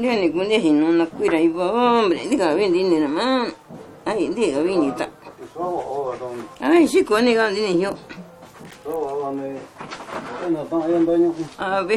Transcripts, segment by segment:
Ni kundi hino na kuira iba hombre, diga vendi ni nama. Ai, diga vendi ta. Ai, si koni ga ni yo. A ver.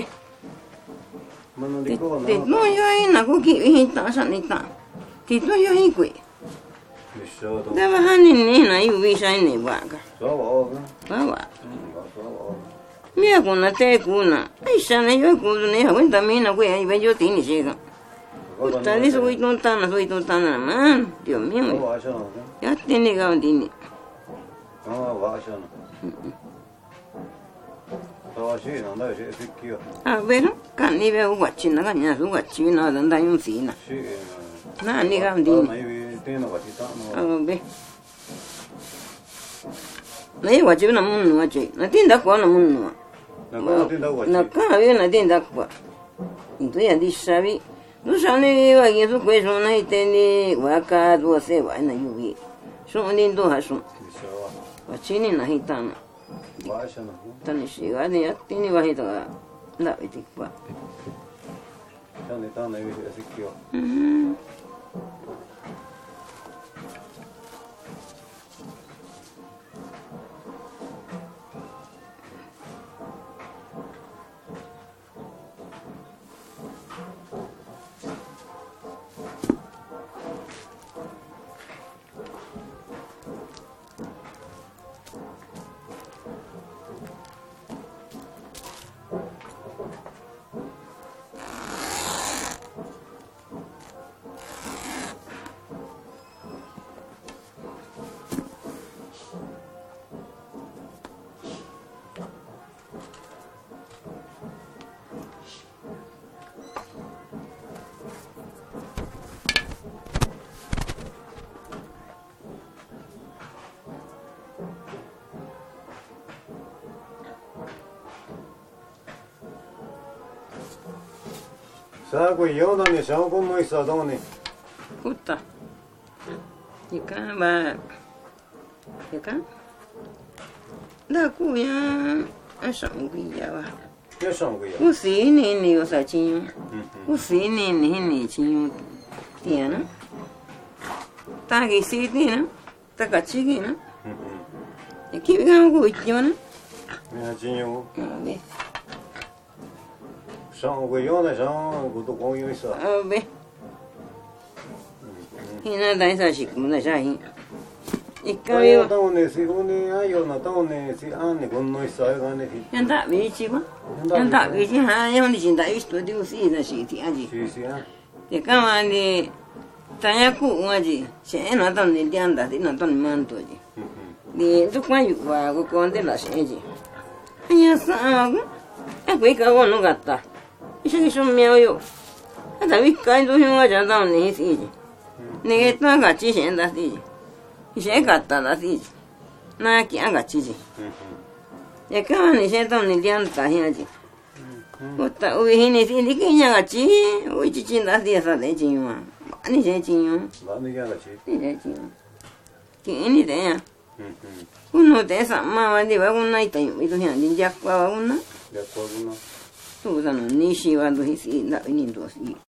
No yo ina ko ki hinta sa ni ta. Ti to yo hi kui. Dava hani ni na yu vi sai ni ba ka. Ba. Mia kuna te kuna. Ai sa na yo ku ni ha wenta mi na kui ai ve yo ti ni se ga. Usta di soy tontana man. Dios mío. Ya tiene ga di ni. A ver, kan ni ve uwachi na kan ya uwachi na dan da yun si na. Na ni ga di ni. A ver. Na yi wachi na mun no wachi. Na tinda ko na mun no. Na ka ve na tinda ko. Into ya di sabi. No sale va y eso pues una y tiene vaca do se va na yuvi. Son lindo hasun. Wachini na hitana. Tani shiga de ya tiene bajito la vitikwa. Tani tana y asikio. Sa ko yo na ni sa ko mo isa do ni. Puta. Ika ba. Ika. Da ku ya asa ngi ya ba. Ya sa ngi ya. Usi ni yo sa chin. Usi ni chin. Tiana. Ta gi si ti na. Ta ka chi gi na. Ki ga ko yo na. Ya chin yo. Ne. Sang ko yo na sang ko to ko yo isa. Be. Hina dai sa shi kuma sa hin. Ikayo. Ta ne si ko ni ayo na ta ne si an ne ko no isa ga ne fi. Yanda bi chi ba. Yanda bi chi ha yo ni shin da isto di usi na shi ti aji. Si ah. Te kama ni tanya ku ngaji. Se na ta ni dianda di na ta ni man to ji. Ni to kwa yu wa ko ko de la shi ji. Anya sa ga. E ko ka wo no gatta. 一緒にしょんみゃうよ。あたびっかいどひょんがじゃだんねえしいじ。ねげたがちしんだしいじ。いしえかっただしいじ。なきあがちじ。やかわにせとんにりゃんたひやじ。おったうえひにしりきんやがち。おいちちんだしやさでちんわ。ばにせちんよ。 ばにやがち。 にせちんよ。きにでや。このでさまわではこんないたよ。いとひゃんにじゃっこはこんな。 じゃこんな。 そうだの、西はどうし、な、にどうし。